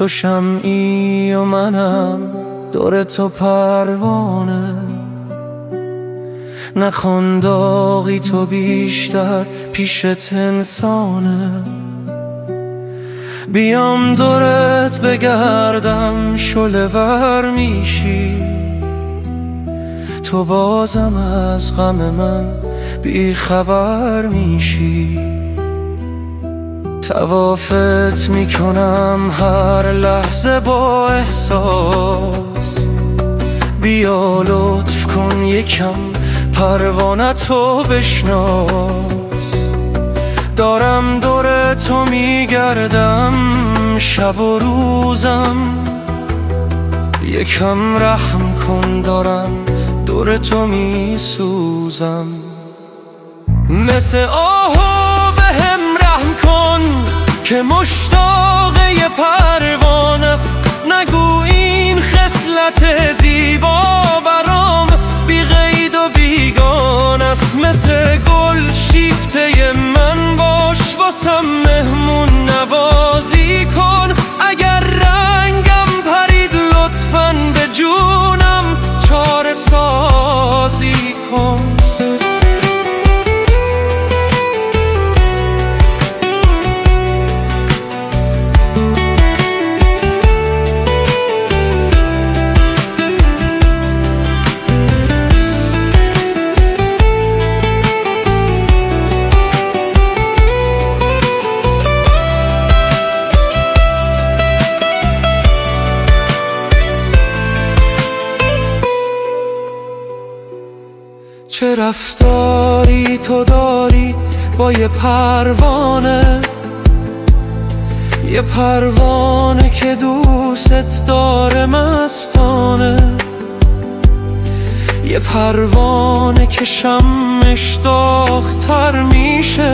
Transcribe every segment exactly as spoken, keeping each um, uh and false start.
تو شمعی و منم دور تو پروانه، نخوان داغی تو بیشتر پیشت انسانه. بیام دورت بگردم شعله ور میشی، تو بازم از غم من بی خبر میشی. طوافت میکنم هر لحظه با احساس، بیا لطف کن یکم پروانه‌تو بشناس. دارم دور تو میگردم شب و روزم، یکم رحم کن دارم دور تو میسوزم. مثل آهو به هم رحم کن که مشتاق یه پروانه است. نگو این خصلت زیبا برام بی قید و بیگانه است. مثل گل شیفته من باش واسم مهمون نوازی کن. اگر رنگم پرید لطفاً به جونم چاره سازی کن. چه رفتاری تو داری با یه پروانه، یه پروانه که دوست داره مستانه. یه پروانه که شمش داغ‌تر میشه،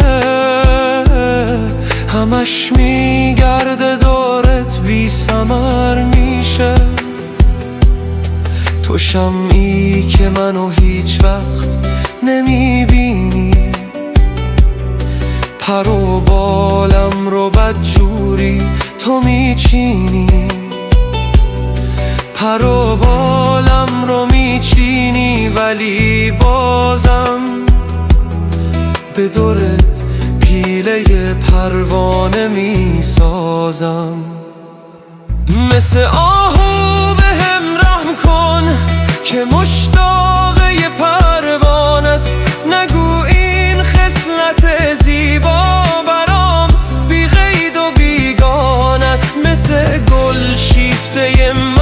همش میگرده دورت بی ثمر میشه. تو شمعی که منو هیچ وقت نمیبینی، پر و بالم رو بدجوری تو میچینی. پر و بالم رو میچینی ولی بازم به دورت پیله پروانه میسازم. مثل آهو به هم رحم کن که مشتاق یه پروانه است. نگو این خصلت زیبا برام بی قید و بیگانه است. مثل گل شیفته من